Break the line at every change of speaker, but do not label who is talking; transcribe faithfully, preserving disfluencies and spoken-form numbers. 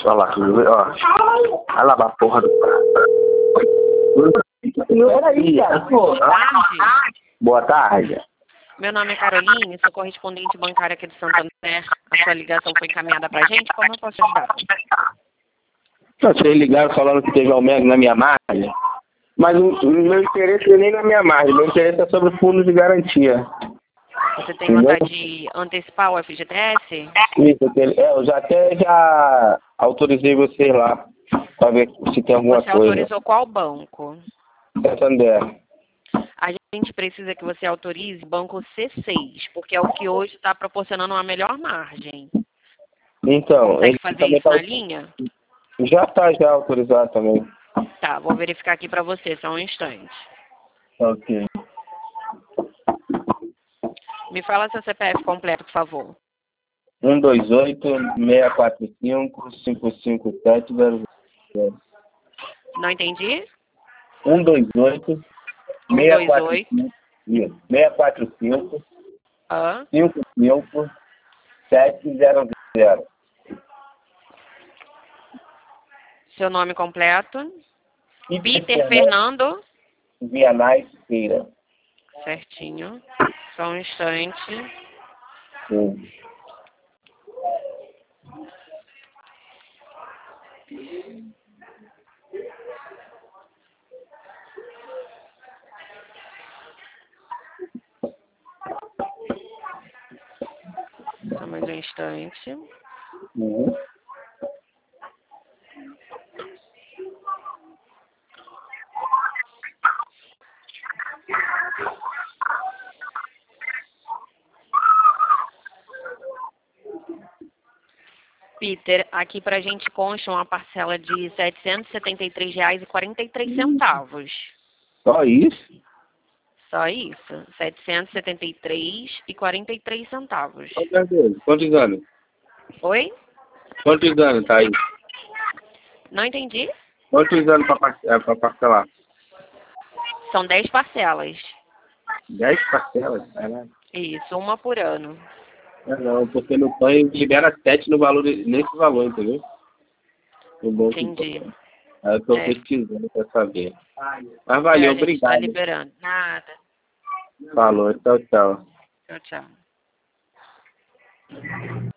Olha lá, ó. Olha lá a porra do
Peraí, cara. Boa
tarde.
Boa tarde.
Meu nome é Caroline, sou correspondente bancária aqui de Santander. A sua ligação foi encaminhada pra gente. Como eu posso ajudar?
Vocês ligaram falando que teve aumento na minha margem, mas o, o meu interesse não é nem na minha margem, meu interesse é sobre fundos de garantia.
Você tem vontade de antecipar o F G T S?
Isso, é, eu já até já autorizei vocês lá para ver se tem alguma
Você
coisa.
autorizou qual banco?
Santander.
A gente precisa que você autorize banco C seis, porque é o que hoje está proporcionando uma melhor margem.
Então,
Consegue
ele
fazer
também
isso
tá,
na linha?
já está já autorizado também.
Tá, vou verificar aqui para você, só um instante.
Ok.
Me fala seu C P F completo, por favor.
um dois oito, seis quatro cinco, cinco cinco sete zero zero.
Não entendi?
um dois oito,
um
seis
dois
quatro
oito.
cinco, seis quatro cinco,
Ah,
cinco cinco sete zero zero.
seu nome completo?
E
Peter Fernando.
Vianais Feira.
Certinho. Só um instante.
Sim.
Só mais um instante.
Uhum.
Peter, aqui pra gente consta uma parcela de setecentos e setenta e três reais e quarenta e três centavos.
Só isso?
Só isso. setecentos e setenta e três reais e quarenta e três centavos.
Quantos anos?
Oi?
Quantos anos tá aí?
Não entendi?
Quantos anos para parcelar?
São dez parcelas.
dez parcelas? Caralho.
Isso, uma por ano.
Não, não, porque no P A N libera sete no valor, nesse valor, entendeu? No bom
Entendi.
que... Aí eu tô
É.
pesquisando para saber. Mas
É,
valeu,
a gente está
obrigado.
liberando. Nada.
Falou, tchau, tchau.
Tchau, tchau.